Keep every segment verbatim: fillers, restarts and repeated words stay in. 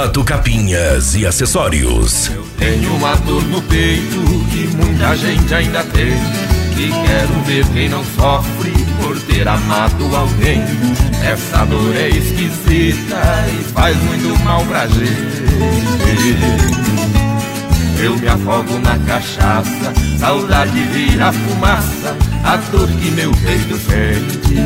Volpato Capinhas e Acessórios. Eu tenho uma dor no peito que muita gente ainda tem, e quero ver quem não sofre por ter amado alguém. Essa dor é esquisita e faz muito mal pra gente. Eu me afogo na cachaça, saudade vira fumaça, a dor que meu peito sente.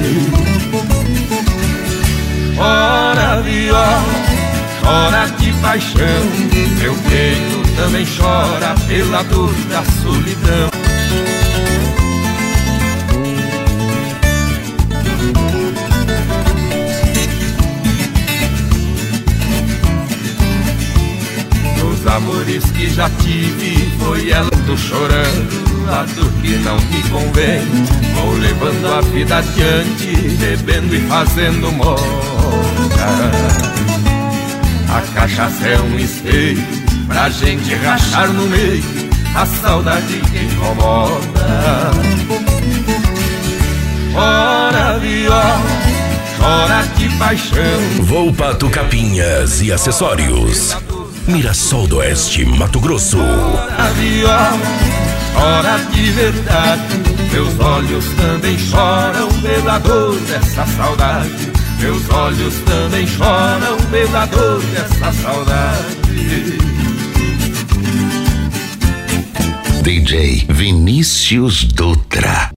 Chora viola, chora de paixão, meu peito também chora pela dor da solidão. Dos amores que já tive, foi ela tô chorando, a dor que não me convém. Vou levando a vida adiante, bebendo e fazendo moda. A cachaça é um espelho pra gente rachar no meio, a saudade que incomoda. Chora viola, chora de paixão. Volpato Capinhas e Acessórios. Mirassol do Oeste, Mato Grosso. Chora viola, chora de verdade, meus olhos também choram pela dor dessa saudade. Meus olhos também choram pela dor dessa saudade. D J Vinícius Dutra.